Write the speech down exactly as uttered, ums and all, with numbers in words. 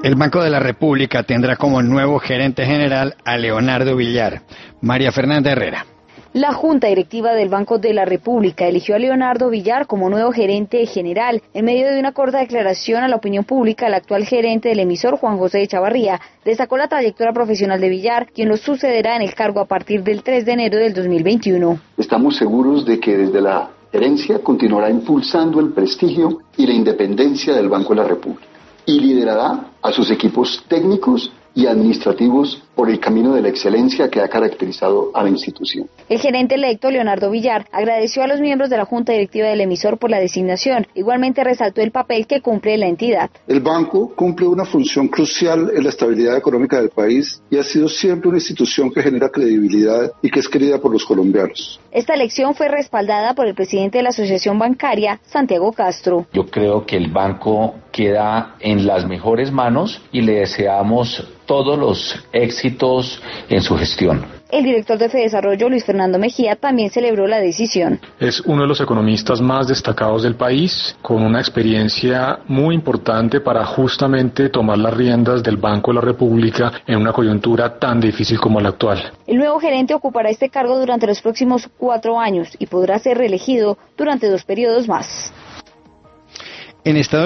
El Banco de la República tendrá como nuevo gerente general a Leonardo Villar. María Fernanda Herrera. La Junta Directiva del Banco de la República eligió a Leonardo Villar como nuevo gerente general. En medio de una corta declaración a la opinión pública, el actual gerente del emisor, Juan José Echavarría, destacó la trayectoria profesional de Villar, quien lo sucederá en el cargo a partir del tres de enero del dos mil veintiuno. Estamos seguros de que desde la gerencia continuará impulsando el prestigio y la independencia del Banco de la República y liderará a sus equipos técnicos y administrativos por el camino de la excelencia que ha caracterizado a la institución. El gerente electo, Leonardo Villar, agradeció a los miembros de la Junta Directiva del emisor por la designación. Igualmente resaltó el papel que cumple la entidad. El banco cumple una función crucial en la estabilidad económica del país y ha sido siempre una institución que genera credibilidad y que es querida por los colombianos. Esta elección fue respaldada por el presidente de la Asociación Bancaria, Santiago Castro. Yo creo que el banco queda en las mejores manos y le deseamos todos los éxitos en su gestión. El director de Fedesarrollo, Luis Fernando Mejía, también celebró la decisión. Es uno de los economistas más destacados del país, con una experiencia muy importante para justamente tomar las riendas del Banco de la República en una coyuntura tan difícil como la actual. El nuevo gerente ocupará este cargo durante los próximos cuatro años y podrá ser reelegido durante dos periodos más. En Estados